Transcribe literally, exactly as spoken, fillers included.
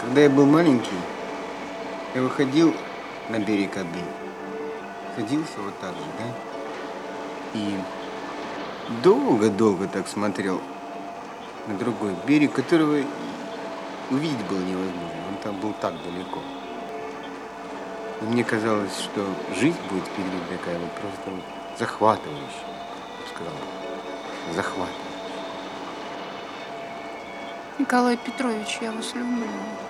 Когда я был маленький, я выходил на берег Оби, садился вот так же, да, и долго-долго так смотрел на другой берег, которого и увидеть было невозможно. Он там был так далеко. И мне казалось, что жизнь будет впереди такая вот просто вот захватывающая, я бы сказал, захватывающая. Николай Петрович, я вас люблю.